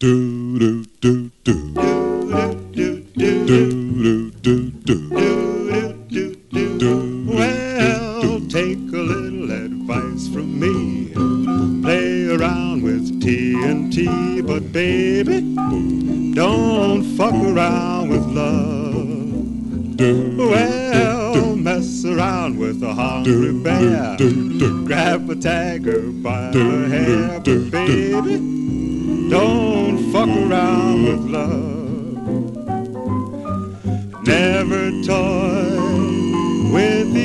Do do do do do do do do. Well, take a little advice from me. Play around with TNT, but baby, don't fuck around with love. Well, mess around with a hungry bear. Grab a tiger by the hair, but baby, don't fuck around with love. Never toy with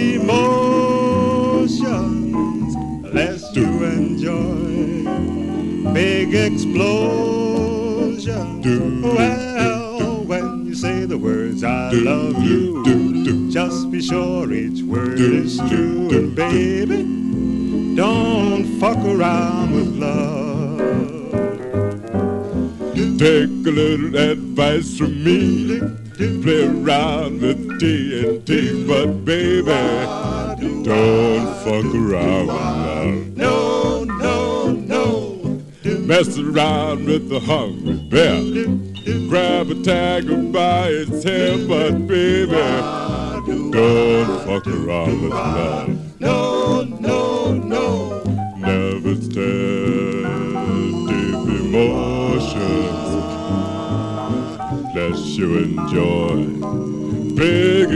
emotions lest you enjoy big explosions. Well, when you say the words I love you, just be sure each word is true. And baby, don't fuck around with love. Take a little advice from me. Play around with TNT, but baby, don't fuck around with love. No, no, no. Mess around with the hungry bear. Grab a tiger by its hair, but baby, don't fuck around with love. No, no, no. Never stand deep emotions lest you enjoy big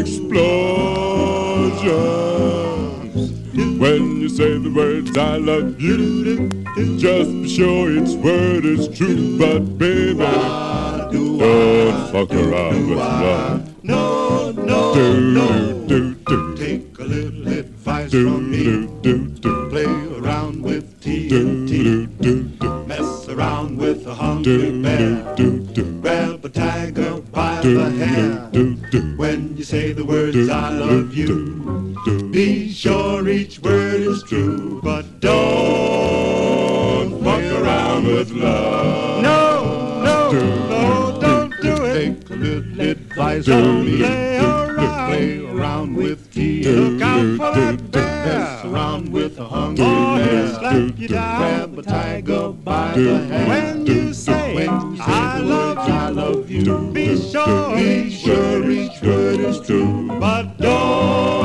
explosions. When you say the words I love you, just be sure each word is true. But baby, don't fuck around with love. No, no, no. Take a little advice from me. Play around with TNT. Mess around with a hungry bear. Grab a tiger by the hair. When you say the words I love you, be sure each word is true. But don't fuck around with love. No, no, no, don't do it. Take a little advice from me. Play around with TNT. Look out for that bear. Mess around with a hungry bear. Slap you down. Grab a tiger by the hair. When you say I love you, be sure each word is true. But don't